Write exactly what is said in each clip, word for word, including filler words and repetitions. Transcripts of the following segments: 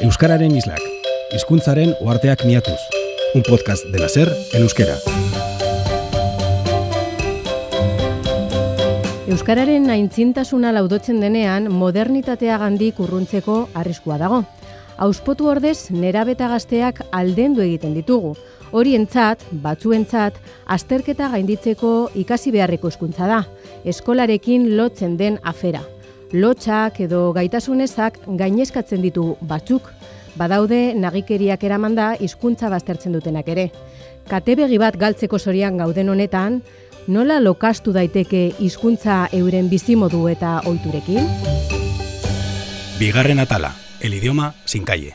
Euskararen islak, hizkuntzaren uharteak miatuz. Un podcast de la SER en euskera. Euskararen aintzintasuna laudotzen denean, modernitateagandik urruntzeko arriskua dago. Auspotu ordez, nerabeta gazteak aldendu egiten ditugu. Horientzat, batzuentzat, azterketa gainditzeko ikasi beharreko hizkuntza da. Eskolarekin lotzen den afera. Lotxak edo gaitasunezak gainezkatzen ditu batzuk. Badaude nagikeriak eramanda hizkuntza baztertzen dutenak ere. Katebegi bat galtzeko zorian gauden honetan, nola lokastu daiteke hizkuntza euren bizimodu eta ohiturekin? Bigarren atala, el idioma sin calle.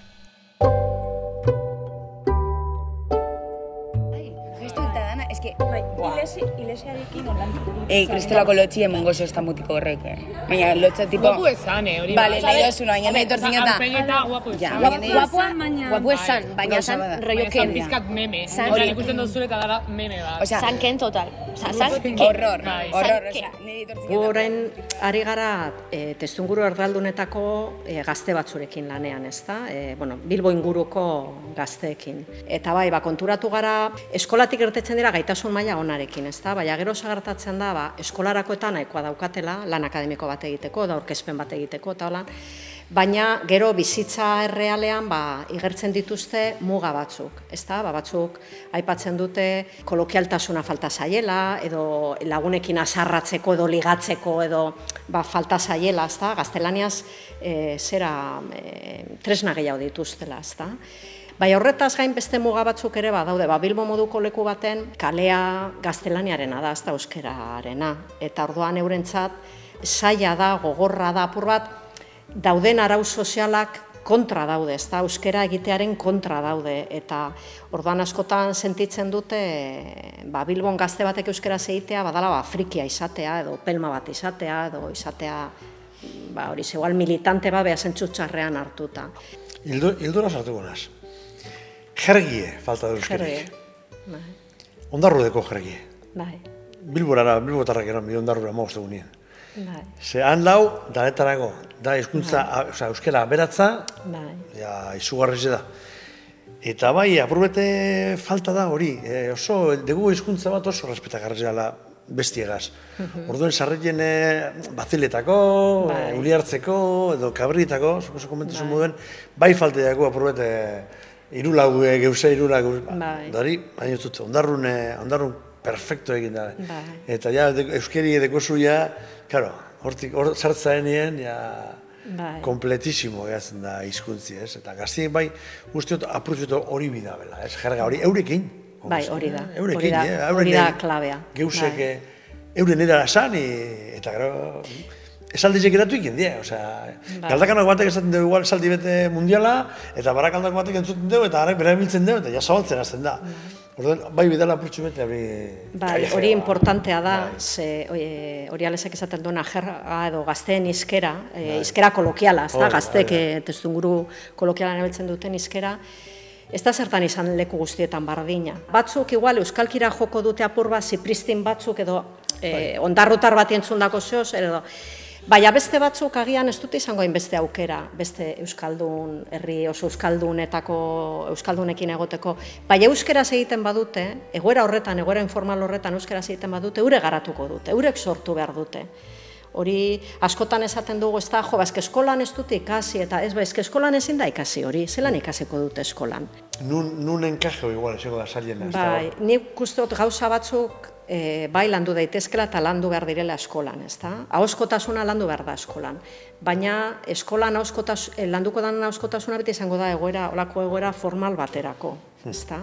Ei, kristolako lotxi emongo zozta mutiko horrek, eh? Baina, lotxa tipo... Guapu esan, eh, hori. Bale, nahi dozuna, baina nahi tortzin eta... Arpegieta guapu esan. Guapu esan, baina zan rollo ken. Zan pizkat meme. Hori ikusten dozule eta dara meme bat. Zan ken total. Zan ken. Horror, horror, osea, nahi tortzin eta... Orain, ari gara, e, testunguru erdaldunetako e, gazte batzurekin lanean, ez da? E, bueno, Bilbo inguruko gazteekin. Eta bai, ba, konturatu gara, eskolatik irtetzen dira gaitasun maila onarekin, ez da? Baina gero zagertatzen da, ba, eskolarakoetan nahikoa daukatela, lan akademiko bat egiteko, da aurkezpen bat egiteko, eta holan, baina gero bizitza errealean ba, igertzen dituzte muga batzuk, ezta? Ba, batzuk aipatzen dute kolokialtasuna falta zaiela, edo lagunekin azarratzeko edo ligatzeko edo ba, falta zaiela, ezta? Gaztelaniaz e, zera e, tresna gehiago dituztela, ezta? Bai, horretaz gain beste muga batzuk ere badaude, ba, Bilbo moduko leku baten kalea gaztelaniarena da, ez da euskerarena. Eta orduan eurentzat zaila da, gogorra da, apur bat, dauden arau sozialak kontra daude, ez da euskera egitearen kontra daude. Eta orduan askotan sentitzen dute, ba, Bilbon gazte batek euskera egitea, badala ba, frikia izatea, edo pelma bat izatea, edo izatea, ba, hori zegoal militante ba, beha zentzutxarrean hartuta. Hildura sartuko naz. Jergie falta da euskerik. Bai. Ondarrudeko jergie. Bai. Bilborara, bilbotarrak eran bi ondarrura mauzte unien. Bai. Ze han lau, danetarako, da hizkuntza, osea, euskera beratza, Bai. ja, izugarrize da. Eta bai, apurbete falta da hori, e, oso, dugu hizkuntza bat oso respetagarria dela bestiegaz. Orduen sarreien baziletako, Bai. uli hartzeko, edo kabritako, oso komentazun moduen, bai falta dago apurbete irulau geuze, irulau geuze, Bai. dari, baina ez dut, ondarrun, ondarrun perfecto egin da. Bai. Eta ja, euskeri edekozu ja, claro, hortik, hor zartzaenien, ja, Bai. kompletisimo egazten da hizkuntzi, ez? Eta gaztien bai, usteot, apruzioto hori bidabela, ez? Jerga hori, eurekin. Bai, hori da, Eurekin, hori da, eh? hori da klabea. Geuzek, Bai. euren edara esan, eta gero, esaldizek eratu ikin die, osea, Bai. galdakanak batek esaten dugu igual esaldi bete mundiala, eta barakaldak batek entzuten dugu, eta harek bera biltzen dugu, eta ja zabaltzen hasten da. Orduan, bai bidala apurtxu bete, hori... Bai, hori importantea da, ze hori alezak esaten duena jerga edo gazteen izkera, e, izkera kolokiala, ez da, gaztek e, testunguru kolokialan erabiltzen duten izkera, ez da zertan izan leku guztietan bardina. Batzuk igual euskalkira joko dute apur bat, zipristin batzuk edo e, ondarrutar bat entzundako zeoz, edo... Baina beste batzuk agian ez dute izango hainbeste aukera, beste euskaldun, herri oso euskaldunetako, euskaldunekin egoteko. Baina euskeraz egiten badute, egoera horretan, egoera informal horretan euskeraz egiten badute, eure garatuko dute, eurek sortu behar dute. Hori askotan esaten dugu, ez da, jo, ba, eske eskolan ez dute ikasi, eta ez, ba, eske eskolan ezin da ikasi hori, zelan ikasiko dute eskolan. Nun, nun enkajeo igual, eseko da saliena. Bai, nik uste dut gauza batzuk e, bai landu daitezkela eta landu behar direla eskolan, ez da? Ahoskotasuna landu behar da eskolan. Baina eskolan ahoskotas, landuko den ahoskotasuna beti izango da egoera, olako egoera formal baterako, ez da?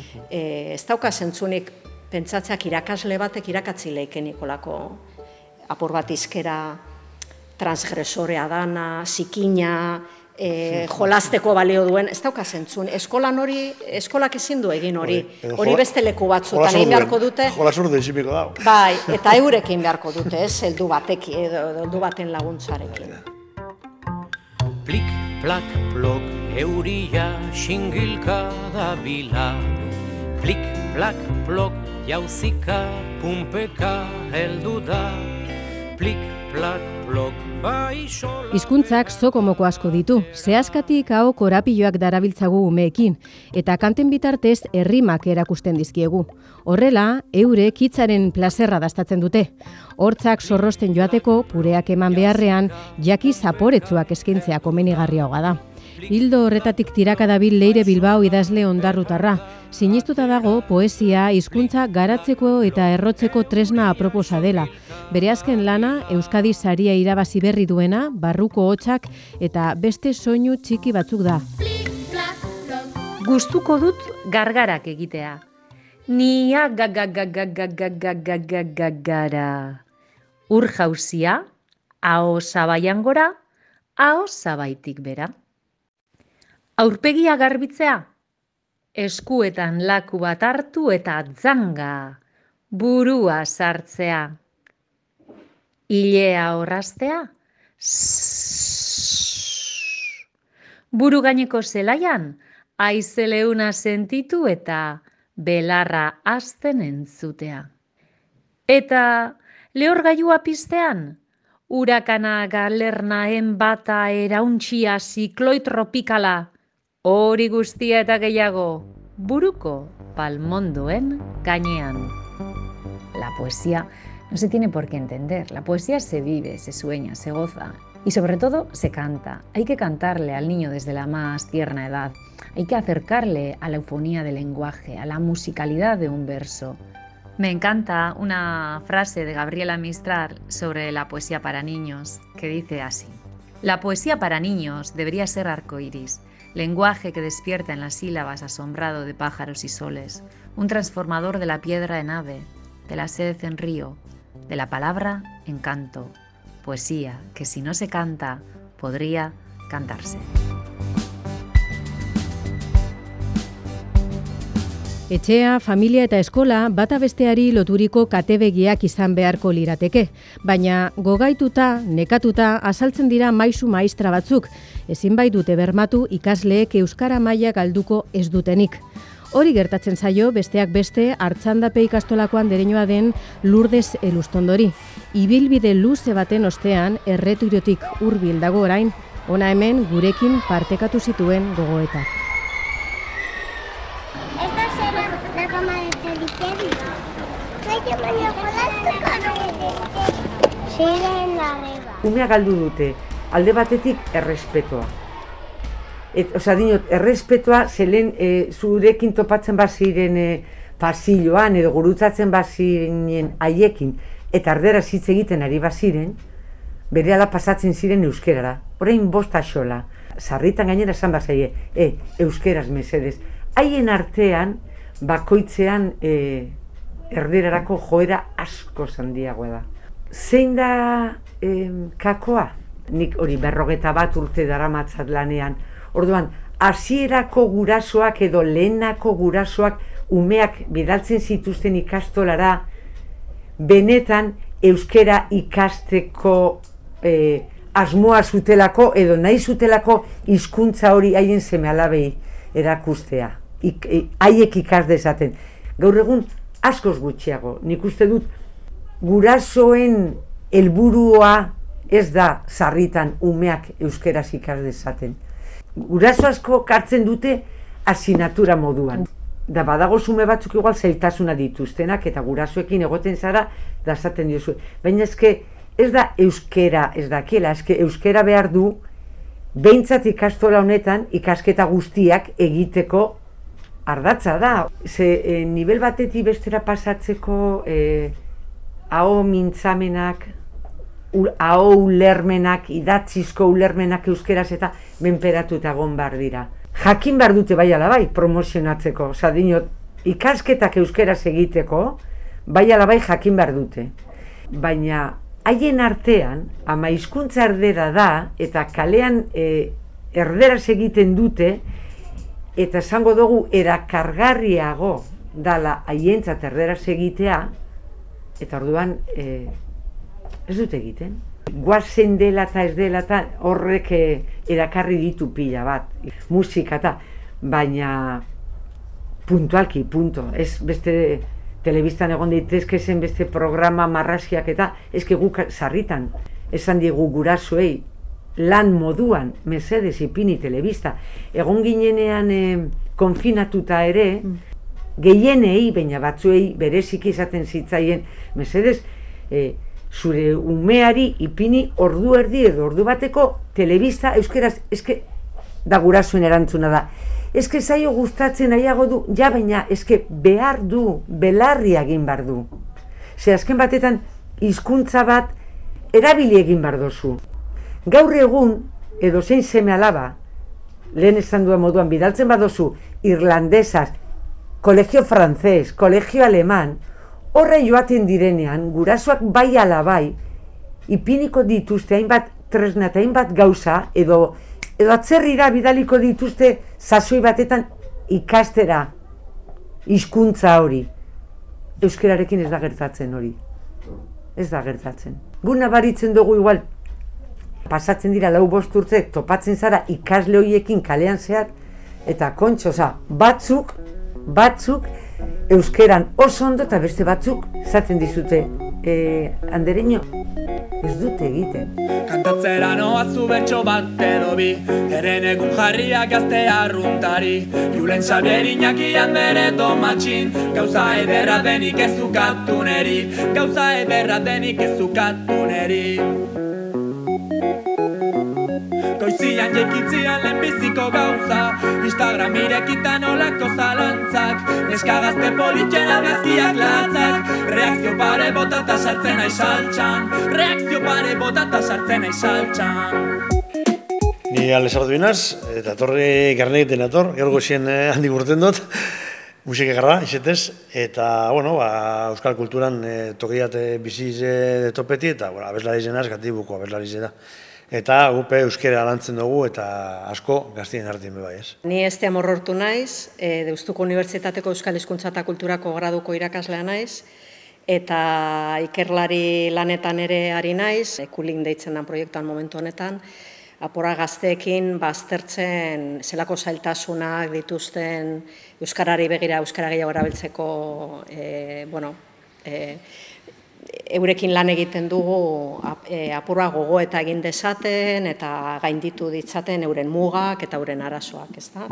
E, ez dauka zentzunik pentsatzeak irakasle batek irakatzi leikenik olako apur bat izkera transgresorea dana, zikina, e, jolasteko balio duen, ez dauka zentzun. Eskolan hori, eskolak ezin du egin hori. Hori beste leku batzutan egin beharko dute. Jolasur da izipiko dago. Bai, eta eurekin beharko dute, ez, heldu batekin, edo heldu baten laguntzarekin. Plik, plak, plok, euria, xingilka da bila. Plik, plak, plok, jauzika, pumpeka, heldu da. Plik, plak, plok, bai sola. Hizkuntzak zokomoko asko ditu, zehazkatik hau korapiloak darabiltzagu umeekin, eta kanten bitartez errimak erakusten dizkiegu. Horrela, eurek hitzaren plazerra dastatzen dute. Hortzak zorrosten joateko, pureak eman beharrean, jaki zaporetsuak eskintzea komenigarriagoa da. Hildo horretatik tiraka dabil Leire Bilbao idazle ondarrutarra. Sinistuta dago poesia hizkuntza garatzeko eta errotzeko tresna aproposa dela. Bere azken lana Euskadi saria irabazi berri duena, Barruko hotsak eta beste soinu txiki batzuk da. Gustuko dut gargarak egitea. Nia gagagagagagagagagagara. Ur jauzia, aho zabaian gora, aho zabaitik bera. Aurpegia garbitzea, eskuetan laku bat hartu eta atzanga, burua sartzea. Ilea orraztea, buru gaineko zelaian, aizeleuna sentitu eta belarra hasten entzutea. Eta lehorgailua piztean, urakana galernaen bata erauntxia zikloi tropikala, hori guztia eta gehiago, buruko palmondoen gainean. La poesía no se tiene por qué entender. La poesía se vive, se sueña, se goza y sobre todo se canta. Hay que cantarle al niño desde la más tierna edad. Hay que acercarle a la eufonía del lenguaje, a la musicalidad de un verso. Me encanta una frase de Gabriela Mistral sobre la poesía para niños que dice así: la poesía para niños debería ser arcoíris, lenguaje que despierta en las sílabas asombrado de pájaros y soles, un transformador de la piedra en ave, de la sed en río, de la palabra en canto, poesía que si no se canta, podría cantarse. Etxea, familia eta eskola bata besteari loturiko katebegiak izan beharko lirateke, baina gogaituta, nekatuta azaltzen dira maisu maistra batzuk, ezin bai dute bermatu ikasleek euskara maila galduko ez dutenik. Hori gertatzen zaio besteak beste Artxandape ikastolakoan dereinoa den Lourdes Elustondori. Ibilbide luze baten ostean erreturotik hurbil dago orain, ona hemen gurekin partekatu zituen gogoetak. Umea galdu dute, alde batetik errespetoa. Et, osa, dinot, errespetoa zelen e, zurekin topatzen baziren e, pasilloan edo gurutzatzen baziren haiekin eta erderaz hitz egiten ari baziren, berehala pasatzen ziren euskerara. Orain bost axola, sarritan gainera esan bazaie, e, euskeraz mesedez. Haien artean, bakoitzean e, erderarako joera asko handiagoa da. Zein da e, kakoa? Nik hori berrogeta bat urte daramatzat lanean. Orduan, hasierako gurasoak edo lehenako gurasoak umeak bidaltzen zituzten ikastolara benetan euskera ikasteko e, asmoa zutelako edo nahi zutelako hizkuntza hori haien seme-alabei erakustea. Ik, e, haiek ikas dezaten. Gaur egun askoz gutxiago. Nik uste dut gurasoen helburua ez da sarritan umeak euskeraz ikas dezaten. Guraso asko kartzen dute asinatura moduan. Da badago zume batzuk igual zailtasuna dituztenak eta gurasoekin egoten zara da esaten diozu. Baina eske ez da euskera ez dakiela, eske euskera behar du behintzat ikastola honetan ikasketa guztiak egiteko ardatza da. Ze e, nivel batetik bestera pasatzeko e, aho mintzamenak, aho ulermenak, idatzizko ulermenak euskeraz eta menperatuta egon behar dira. Jakin behar dute bai ala bai promozionatzeko, oza dinot, ikasketak euskeraz egiteko, bai ala bai jakin behar dute. Baina haien artean, ama hizkuntza erdera da, eta kalean e, erderaz egiten dute, eta esango dugu erakargarriago dala haientzat erderaz egitea, eta orduan e, ez dut egiten. Guazen dela eta ez dela eta horrek erakarri ditu pila bat, musika eta, baina puntualki, punto. Ez beste telebistan egon daitezke zen beste programa marraskiak eta, ez guk sarritan esan diegu gurasoei, lan moduan, mesedez ipini telebista, egon ginenean e, konfinatuta ere, gehienei, baina batzuei bereziki izaten zitzaien, mesedez, e, zure umeari ipini ordu erdi edo ordu bateko telebista euskeraz, eske, da gurasoen erantzuna da. Eske zaio gustatzen nahiago du, ja baina eske behar du, belarri egin behar du. Ze azken batetan hizkuntza bat erabili egin behar dozu. Gaur egun, edo zein seme alaba, lehen esan duen moduan bidaltzen badozu, irlandesaz, kolegio frantzez, kolegio aleman, horre joaten direnean, gurasoak bai ala bai, ipiniko dituzte hainbat tresna eta hainbat gauza, edo, edo atzerrira bidaliko dituzte sasoi batetan ikastera, hizkuntza hori. Euskerarekin ez da gertatzen hori. Ez da gertatzen. Guna baritzen dugu igual, pasatzen dira lau bost urte, topatzen zara ikasle horiekin kalean zehar, eta kontxo, oza, batzuk, batzuk, euskeran oso ondo eta beste batzuk zaten dizute, e, andereño, ez dute egiten. Kantatzera noazu bertso bat edo bi, eren egun jarriak gazte arruntari, Julen Xabier Iñakian bere domatxin, gauza ederra denik ez ukatu neri, gauza ederra denik ez ukatu neri. Goizian jeikitzian lehenbiziko gauza, Instagram irekitan olako zalantzak, neska gazte politxen argazkiak latzak, reakzio pare botata sartzen nahi saltxan, reakzio pare botata sartzen nahi saltxan. Ni Alessardo Binaz, eta torri garnegiten ator, gaur goxien handik urten dut, musika garra, izetez, eta, bueno, ba, euskal kulturan eh, tokiat biziz de topeti, eta, bueno, abeslari zenaz, gatibuko abeslari zena. Eta gupe euskera lantzen dugu eta asko gaztien artien bai ez. Ni este amorrortu naiz, e, Deustuko Unibertsitateko Euskal Hizkuntza eta Kulturako graduko irakaslea naiz, eta ikerlari lanetan ere ari naiz, Ekulin deitzen den proiektuan momentu honetan, apora gazteekin baztertzen zelako zailtasunak dituzten euskarari begira euskara gehiago erabiltzeko, e, bueno, e, eurekin lan egiten dugu apurra gogo eta egin dezaten eta gainditu ditzaten euren mugak eta euren arazoak, ezta?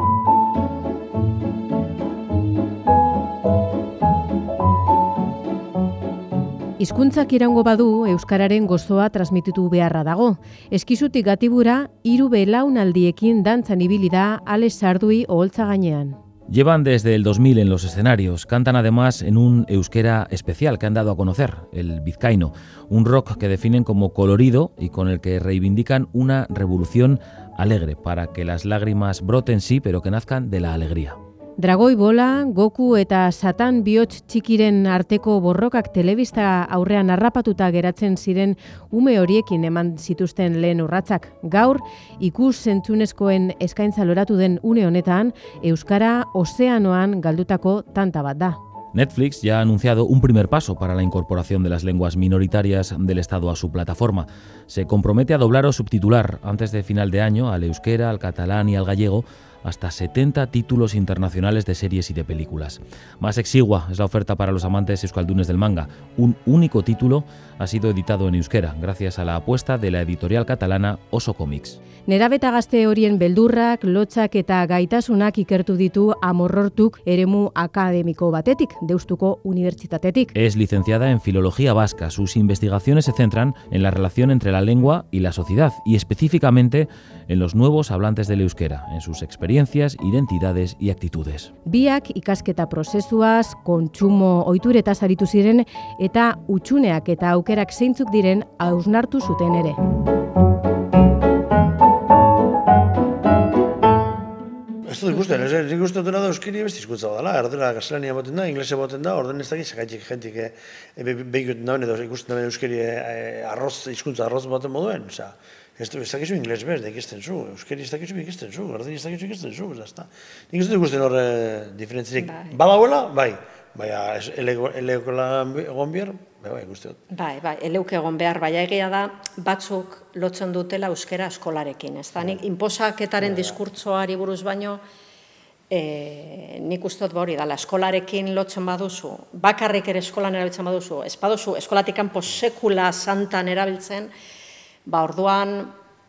Hizkuntzak iraungo badu euskararen gozoa transmititu beharra dago. Eskizutik Gatibura hiru belaunaldiekin dantzan ibili da Alex Sardui oholtza gainean. Llevan desde el dos mil en los escenarios, cantan además en un euskera especial que han dado a conocer, el vizcaíno, un rock que definen como colorido y con el que reivindican una revolución alegre, para que las lágrimas broten sí, pero que nazcan de la alegría. Dragoi Bola, Goku eta Satan bihotz txikiren arteko borrokak telebista aurrean harrapatuta geratzen ziren ume horiekin eman zituzten lehen urratsak. Gaur, ikus entzunezkoen eskaintza loratu den une honetan, euskara ozeanoan galdutako tanta bat da. Netflix ya ha anunciado un primer paso para la incorporación de las lenguas minoritarias del Estado a su plataforma. Se compromete a doblar o subtitular antes de final de año al euskera, al catalán y al gallego hasta setenta títulos internacionales de series y de películas. Más exigua es la oferta para los amantes euskaldunes del manga. Un único título ha sido editado en euskera, gracias a la apuesta de la editorial catalana Oso Comics. Nerabeta gazte horien beldurrak, lotzak eta gaitasunak ikertu ditu Amorrortuk eremu akademiko batetik, Deustuko Unibertsitatetik. Es licenciada en Filología Vasca. Sus investigaciones se centran en la relación entre la lengua y la sociedad, y específicamente en los nuevos hablantes del euskera, en sus experiencias, identidades y actitudes. Biak ikasketa prozesuaz, kontsumo ohituretaz aritu ziren eta utxuneak eta aukerak zeintzuk diren hausnartu zuten ere. Ez dut ikusten, ez ikusten dena da euskeri beste hizkuntza dela, erdera gaztelania boten da, inglesa boten da, orden ez dakit sekaitik jentik behikoten dauen edo ikusten dauen euskeri arroz, hizkuntza arroz baten moduen, oza, ez dakizu ingles bez, da ikusten zu, euskeri ez dakizu ikusten zu, erdera ez dakizu ikusten zu, ez da. Nik ez dut ikusten hor diferentzirik, badauela, bai, baina eleokola egon behar, bai, ikusten dut. Bai, bai, eleuke egon behar, baina egia da, batzuk lotzen dutela euskera eskolarekin, ez da, nik inposaketaren diskurtsoari buruz baino, nik uste dut hori dela, eskolarekin lotzen baduzu, bakarrik ere eskolan erabiltzen baduzu, ez baduzu, eskolatikan posekula santan erabiltzen, Ba, orduan,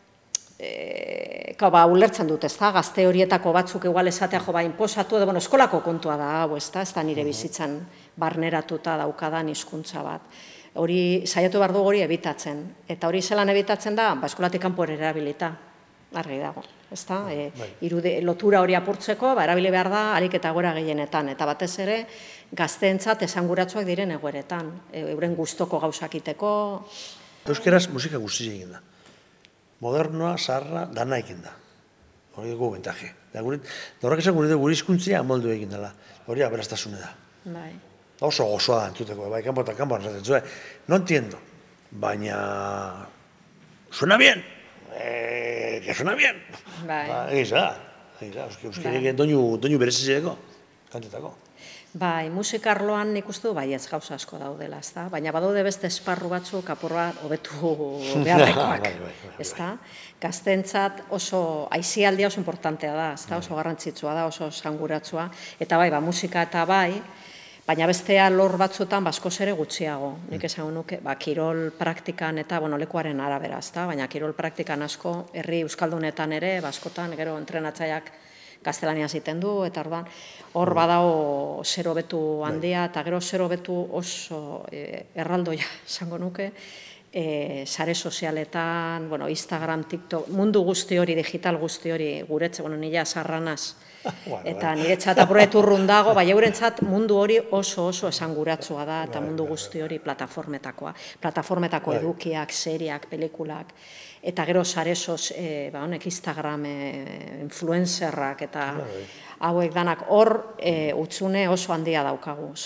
e, ka, ba, ulertzen dut, ez da, gazte horietako batzuk igual esatea jo, ba, inposatu, edo, bueno, eskolako kontua da, hau, ez da, ez da nire bizitzan barneratuta daukadan hizkuntza bat. Hori, saiatu behar du hori ebitatzen. Eta hori zelan ebitatzen da, ba, eskolatik kanpo erabilita, argi dago. Ez da, e, irude, lotura hori apurtzeko, ba, erabili behar da, harik eta gora gehienetan. Eta batez ere, gazteentzat esanguratsuak diren egoeretan. E, euren gustoko gauzakiteko. Euskeraz musika guzti egin da. Modernoa, zaharra, dana egin da. Hori dugu bentaje. Horrek esan gure gure hizkuntzia amoldu egin dela. Hori aberastasune da. Bai. Oso gozoa da entzuteko, bai, kanpo eta kanpo arratzen zuen. No entiendo, baina... Suena bien, eh, que suena bien. Bai. Ba, egiz da, egiz da, euskirek doinu, doinu berezizeko, kantetako. Bai, musika arloan nik uste du bai ez gauza asko daudela, ez da? Baina badaude beste esparru batzuk apurra hobetu beharrekoak, ez da? Gazteentzat oso, aizialdia oso importantea da, ez da? Oso garrantzitsua da, oso sanguratsua, eta bai, ba, musika eta bai, baina bestea lor batzutan baskoz ere gutxiago. Nik esango nuke, ba, kirol praktikan eta, bueno, lekuaren arabera, ez da? Baina kirol praktikan asko, herri euskaldunetan ere, baskotan, gero entrenatzaileak gaztelania ziten du, eta orduan, hor badao zero betu handia, eta gero zero betu oso erraldoia esango nuke, sare sozialetan, bueno, Instagram, TikTok, mundu guzti hori, digital guzti hori, guretze, bueno, nila sarranaz, eta niretzat apureturrun dago, bai eurentzat mundu hori oso oso esanguratsua da, eta mundu guzti hori plataformetakoa, plataformetako edukiak, seriak, pelikulak, eta gero saresos, ba honek Instagram influencerrak eta hauek danak hor utzune oso handia daukagu.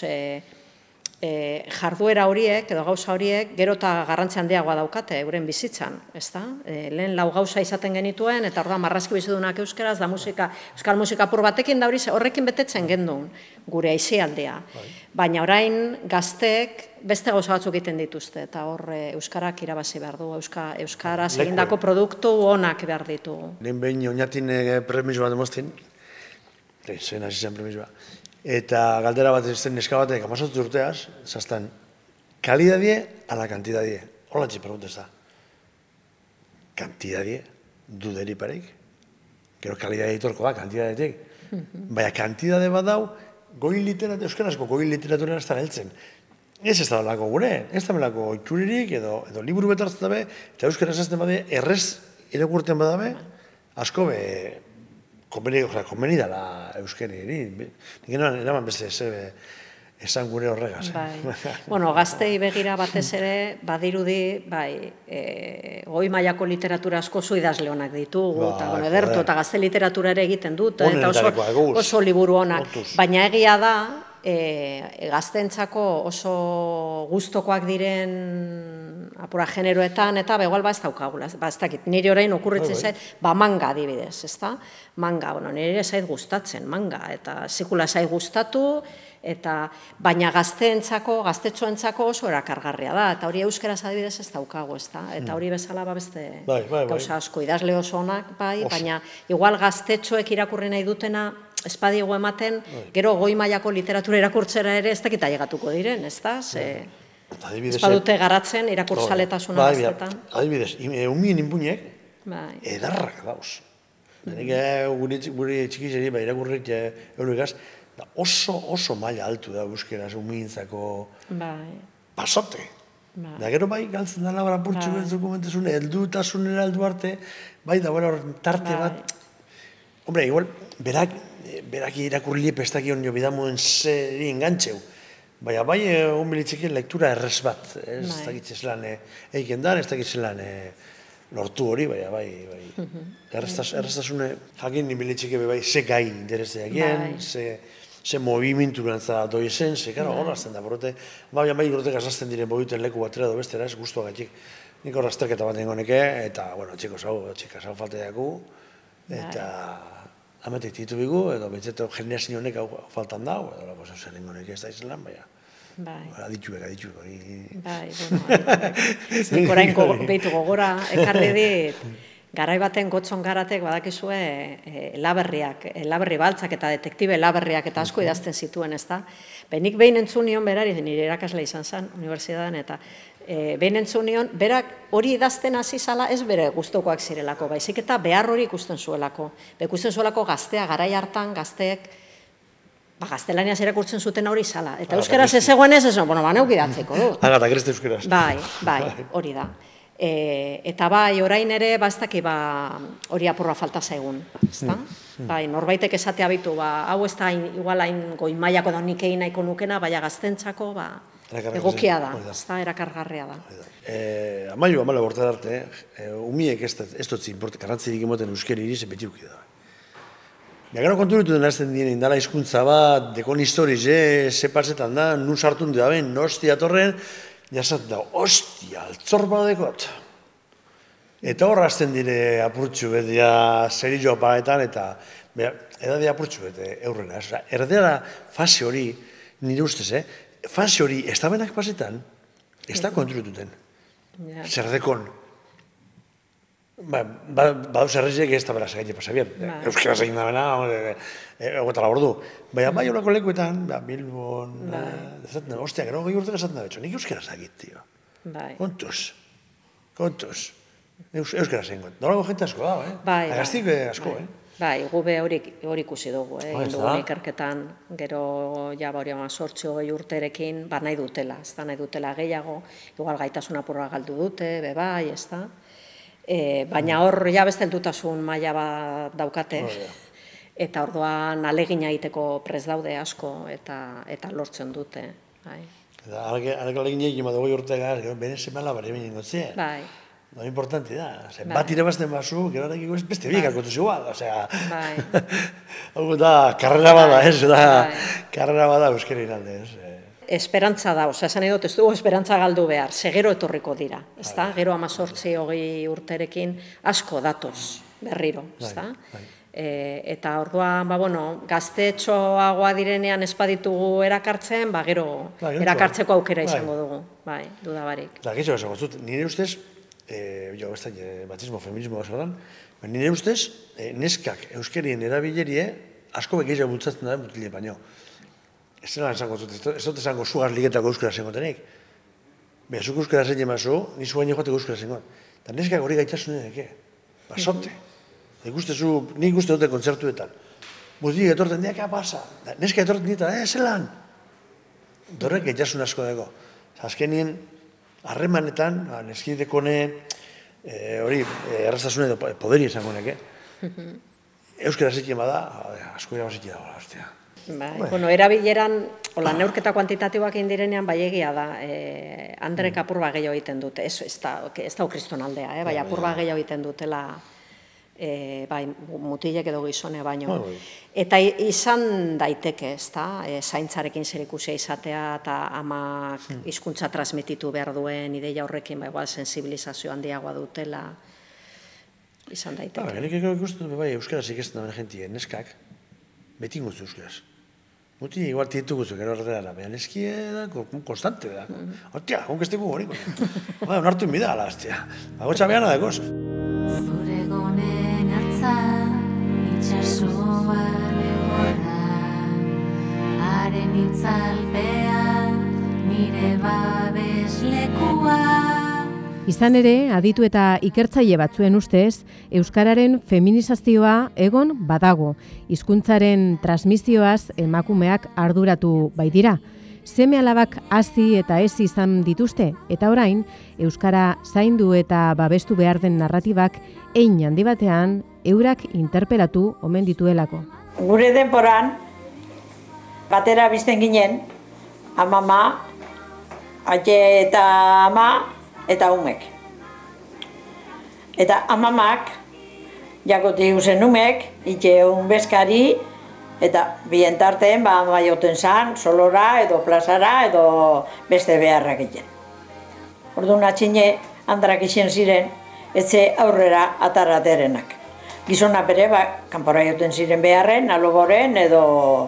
Jarduera horiek edo gauza horiek gero eta garrantzi handiagoa daukate euren bizitzan, ezta? Lehen lau gauza izaten genituen eta orduan marrazki bizidunak euskeraz da musika, euskal musika apur batekin da hori horrekin betetzen gendun gure aizialdea. Baina orain gazteek beste gauza batzuk egiten dituzte, eta hor euskarak irabazi behar du, euskaraz egindako produktu onak behar ditu. Lehen behin oinatin premiso bat demostin, zen hasi zen premisoa, eta galdera bat ezten neska batek amazortzi urteaz, zazten, kalidadie ala kantidadie. Hola txi preguntez da. Kantidadie, duderi pareik. Gero kalidadie itorko da, kantidadetik. Baina kantidade bat dau, goi literatura, euskarazko goi literatura ez da geltzen. Ez ez da lako gure, ez da melako itxuririk edo liburu betartzen dabe, eta euskaraz azten bade, errez irakurten badabe, asko be, konbeni dala euskari, nik eraman beste esan gure horregaz. Bueno, gaztei begira batez ere, badirudi, bai, goi mailako literatura asko oso idazle honak ditugu, eta edertu, eta gazte literatura ere egiten dut, eta oso liburu honak, baina egia da, gaztentzako oso gustokoak diren apura generoetan, eta begoal ba ez daukagula, ba ez dakit, nire orain okurritzen zait, ba manga adibidez, ez da? Manga, bueno, nire zait gustatzen, manga, eta zikula zait gustatu, eta baina gazteentzako, gaztetxoentzako oso erakargarria da, eta hori euskaraz adibidez ez daukagu, ez da? Eta hori bezala ba beste gauza asko, idazle oso onak, bai, baina igual gaztetxoek irakurri nahi dutena, espadiego ematen, gero goi mailako literatura irakurtzera ere ez dakita llegatuko diren, ez da? Espadute garatzen irakurtzaletasuna gaztetan. Adibidez, umien inpuñek, edarrak dauz. Gure txikizeri, irakurrik eurikaz, oso oso maila altu da euskeraz umientzako pasote. Da gero bai, galtzen da labara purtsu bez dokumentezun, eldutasunera aldu arte, bai da hor tarte bat. Hombre, igual, berak, berak irakurri pestaki hon jo bidamuen zeri engantxeu. Baina bai, hon bilitzekin lektura errez bat, ez dakitzen zelan eiken dan, ez dakitzen zelan lortu hori, baina bai, erreztasune jakin bilitzekin bai, ze gai intereseakien, ze movimenturantza doi zen, ze gara horazten da, borrote, baina bai urte gazazten diren boituen leku batera do bestera, ez guztua gatik. Nik horra azterketa bat nengo neke, eta, bueno, txikos hau, txikas hau falte daku, eta ametik ditu bigu, edo betzeto generazio honek hau faltan dau, edo lako zer nengo neke ez da izelan, baina, adituek, adituek, hori... Bai, bueno, nik orain behitu gogora, ekarri dit, garai baten gotzon garatek badakizue elaberriak, elaberri baltzak eta detektibe elaberriak eta asko idazten zituen, ez da? Benik behin entzun nion berari, nire erakasle izan zen, unibertsitatean, eta e, behin entzun nion, berak hori idazten hasi zala ez bere gustokoak zirelako, baizik eta behar hori ikusten zuelako. Be, ikusten zuelako gaztea, garai hartan gazteek, ba, gaztelaniaz irakurtzen zuten hori zala. Eta euskaraz ez egoen ez, ez, bueno, ba, neuk idatzeko du. Agata, Kriste euskaraz. Bai, bai, hori da. E, eta bai, orain ere, baztaki, ba, hori apurra falta zaigun, ezta? Bai, norbaitek esatea bitu, ba, hau ez da, igual hain goimaiako da nik egin nahiko nukena, baina gaztentzako, ba, egokia da, ezta, erakargarria da. Eh, amailu, amailu bortar arte, eh, umiek ez dutzi, garrantzirik emoten euskeri iriz, beti uki da. Ja, gero konturitu den azten dien, indala hizkuntza bat, dekon historiz, eh, sepatzetan da, nun sartun da ben, hostia torren, jasat da, hostia, altzor badekot. Eta horra azten dire apurtxu bet, ja, zerillo apaetan, eta, beha, edade apurtxu bet, eurrena. Erdeara fase hori, nire ustez, eh, fase hori, ez da benak pasetan, ez da konturituten. Zerdekon. Ba, badu zerrezek ez da beraz egin pasabien. Euskaraz egin da bena, egotala bordu. Baina bai horako lekuetan, Bilbon, ostia, gero gehi urtek esaten da betxo, nik euskaraz egin, tio. Kontuz, kontuz. Euskaraz egin got. Dago jente asko da, eh? Agaztik asko, eh? Bai, gube hori ikusi dugu, egin dugun ikerketan, gero ja hori sortzi hogei urterekin, ba nahi dutela, ez da nahi dutela gehiago, igual gaitasun apurra galdu dute, be bai, ez da. Baina hor ja beste heldutasun maila bat daukate, eta orduan alegina egiteko prest daude asko, eta lortzen dute. Eta aleko alegina egin bat hogei urtegaz, bere semala bari behin gotzea. Bai. No importanti da, bat irabazten basu, gero horrekiko beste biek alkotu zigual, osea, hau da, karrera bada, ez, da, karrera bada euskera inalde, ez. Esperantza da, osea, esan edot, ez dugu esperantza galdu behar, segero etorriko dira, ez da, gero amazortzi hogei urterekin asko datoz berriro, ez da. Eta orduan, ba, bueno, gaztetxoagoa direnean ez baditugu erakartzen, ba, gero erakartzeko aukera izango dugu, bai, dudabarik. Da, gizio, esan gozut, nire ustez, jo, ez da, batzismo, feminismo gazoran, nire ustez, neskak euskerien erabilerie asko bekeizago bultzatzen da mutile baino. Ez dela esango zut, ez dut esango zugaz ligetako euskara zengotenik. Beha, zuk euskara zen jemazu, nizu baino joateko euskara zengot. Eta neskak hori gaitasunen eke, basote. Nik uste dute kontzertuetan. Mutik etorten diak, ea pasa. Neskak etorten dieta, eh, zelan. Dorrek gaitasun asko dago. Azkenien, harremanetan, neskidekone, hori, erraztasune edo poderi esango neke. Euskara zitien bada, asko irabazitia dago, ostia. Bueno, erabileran, hola, neurketa kuantitatiboak indirenean, bai egia da, Andrek apurba gehiago egiten dute, ez da ukriston aldea, bai apurba gehiago egiten dutela, bai mutilek edo gizone baino. Eta izan daiteke, ez da, zaintzarekin zer ikusia izatea, eta amak hizkuntza transmititu behar duen ideia horrekin, bai, sensibilizazio handiagoa dutela, izan daiteke. Nik ikusten dut, bai, euskaraz ikesten da jentie, neskak, beti inguztu euskaraz. Muti, igual tietu guzu, gero erdera, behan eskie da, konstante da. Hostia, honk ez dugu hori. Ba, onartu inbida, ala, hostia. Bagotxa behana dagoz. Zure gonen hartza, itxasoa leporra, haren itzalpea, nire babeslekua. Izan ere, aditu eta ikertzaile batzuen ustez, euskararen feminizazioa egon badago. Hizkuntzaren transmisioaz emakumeak arduratu baitira. Seme alabak hazi eta ez izan dituzte, eta orain, euskara zaindu eta babestu behar den narratibak hein handi batean eurak interpelatu omen dituelako. Gure denporan, batera bizten ginen, amama, ate eta ama, eta umek. Eta amamak, jakoti usen umek, itxe unbezkari, eta bien tarteen, ba, ama joten zan, solora, edo plazara, edo beste beharrak egiten. Orduan atxine, handrak izan ziren, etze aurrera ataraterenak. Gizona bere, ba, kanpora joten ziren beharren, aloboren, edo...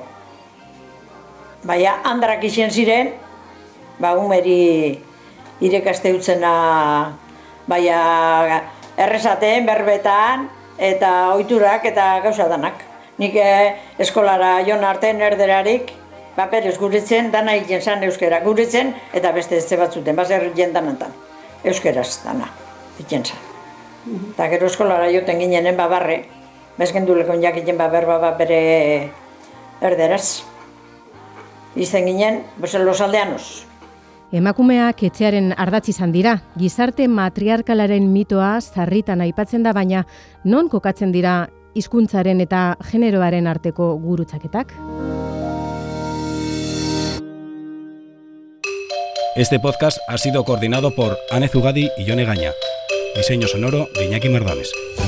Baina, handrak izan ziren, ba, umeri... irekaste utzena, baina errezaten, berbetan, eta ohiturak eta gauza danak. Nik eskolara joan artean erderarik, paperez guretzen, dana egin zan euskera guretzen, eta beste ez batzuten, baser jendanantan. Euskeraz dana, egin zan. Eta gero eskolara joten ginenen babarre, bezgenduleko jakiten baber baba bere erderaz. Izten ginen, bose los aldeanos. Emakumeak etxearen ardatz izan dira. Gizarte matriarkalaren mitoa sarritan aipatzen da, baina non kokatzen dira hizkuntzaren eta generoaren arteko gurutzaketak? Este podcast ha sido coordinado por Ane Zugadi y Yone Gaña. Diseño sonoro de Iñaki Mardanes.